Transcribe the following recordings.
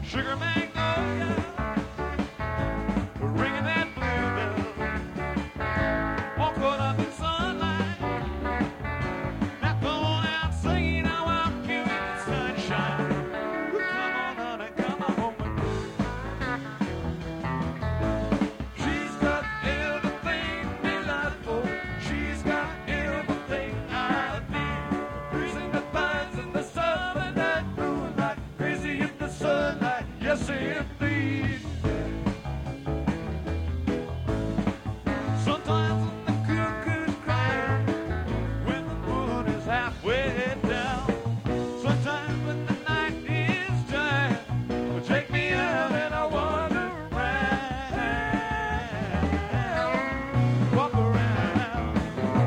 Sugar magnolia, ringing that bluebell. Walk on up in sunlight. Now come on out singing, I want you in the sunshine. Come on out and come on home with me. She's got everything delightful. She's got everything I need. Freezing the pines in the summer night, moonlight, crazy in the sunlight. Yes, indeed. Sometimes when the cuckoo's crying, when the moon is halfway down, sometimes when the night is dying, well, take me out and I wander around, walk around.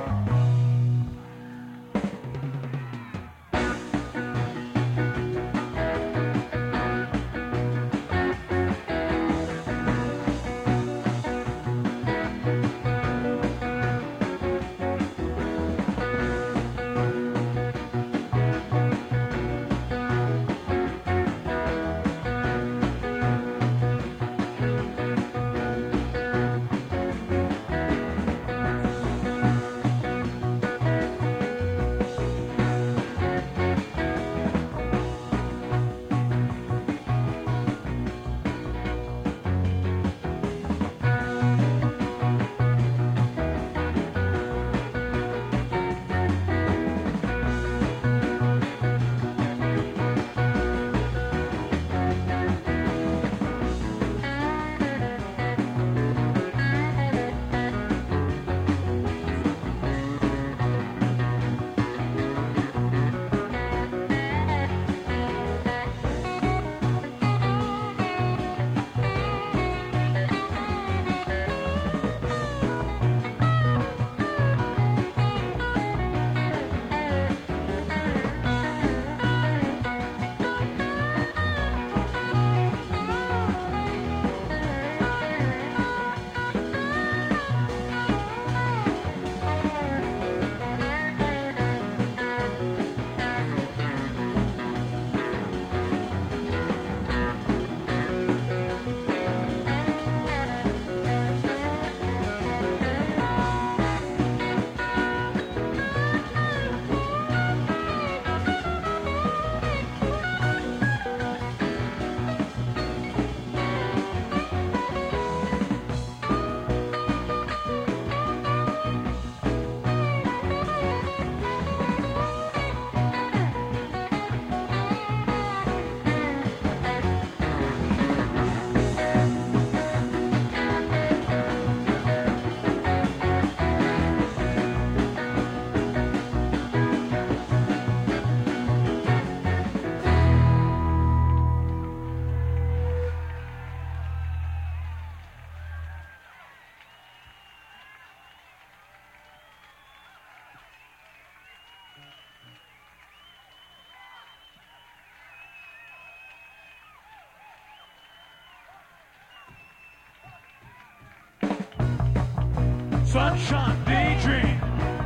Sunshine daydream,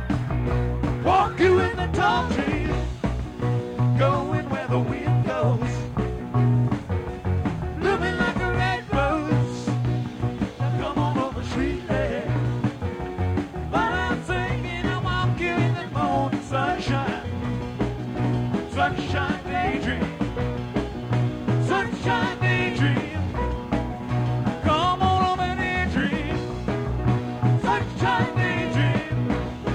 walk you in the tall trees, going where the wind goes, blooming like a red rose. Now come on over, sweet lady, while I'm singing, I walk you in the morning sunshine. Sunshine daydream, sunshine daydream. Come on over and dream, sunshine daydream.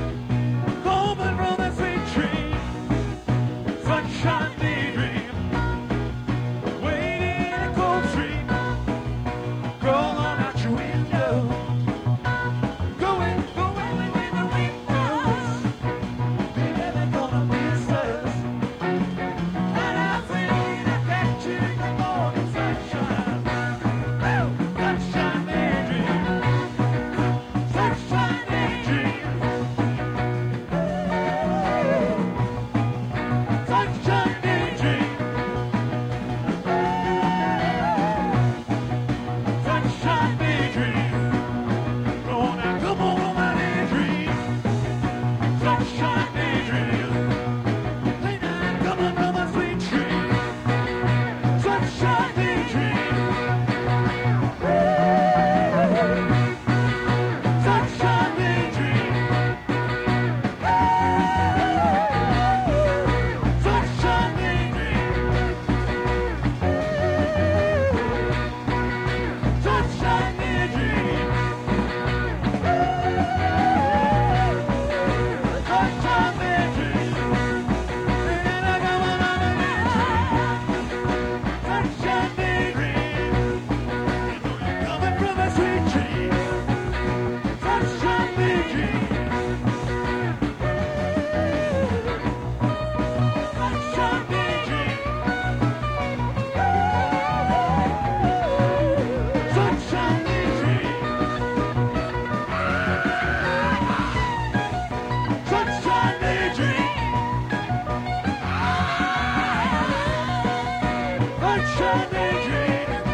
Sunshine daydream.